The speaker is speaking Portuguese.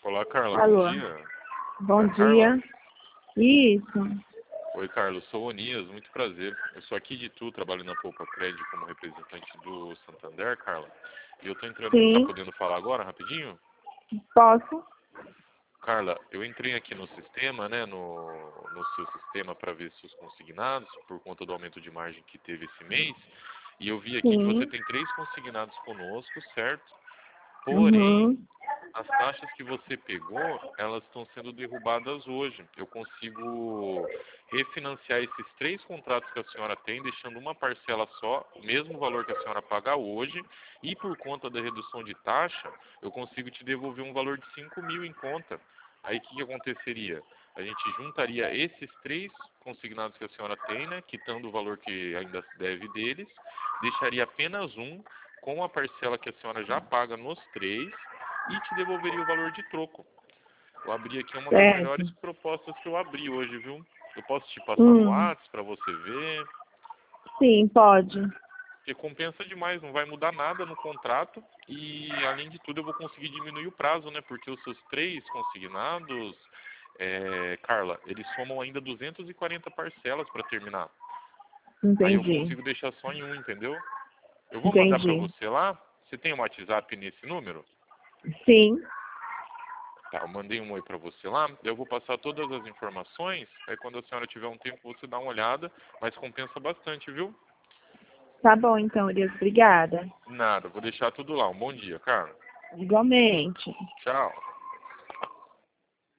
Olá, Carla, bom Alô, dia. É bom a Carla? dia. Isso, Oi, Carlos, sou o Onias, muito prazer. Eu sou aqui de Tu, trabalho na Poupa Crédito como representante do Santander, Carla. E eu tô entrando, tá sim, podendo falar agora, rapidinho? posso? Carla, eu entrei aqui no sistema, né, no seu sistema para ver seus consignados, por conta do aumento de margem que teve esse mês. E eu vi aqui que você Sim, tem 3 consignados conosco, certo? Porém, uhum, as taxas que você pegou, elas estão sendo derrubadas hoje. Eu consigo refinanciar esses 3 contratos que a senhora tem, deixando uma parcela só, o mesmo valor que a senhora paga hoje, e por conta da redução de taxa, eu consigo te devolver um valor de 5.000 em conta. Aí o que aconteceria? A gente juntaria esses 3 consignados que a senhora tem, né, quitando o valor que ainda se deve deles, deixaria apenas um com a parcela que a senhora já paga nos 3 e te devolveria o valor de troco. Eu abri aqui uma das certo. melhores propostas que eu abri hoje, viu? Eu posso te passar no Hum, WhatsApp para você ver, sim, pode. porque compensa demais, não vai mudar nada no contrato e, além de tudo, eu vou conseguir diminuir o prazo, né? Porque os seus 3 consignados, Carla, eles somam ainda 240 parcelas para terminar. Aí eu Entendi, consigo deixar só em um, entendeu? Eu vou mandar para entendi. você lá. Você tem um WhatsApp nesse número? Sim, Tá, eu mandei um oi pra você lá, eu vou passar todas as informações, aí quando a senhora tiver um tempo você dá uma olhada, mas compensa bastante, viu? tá bom então, Elias, obrigada. Nada, vou deixar tudo lá. Um bom dia, cara. Igualmente. Tchau.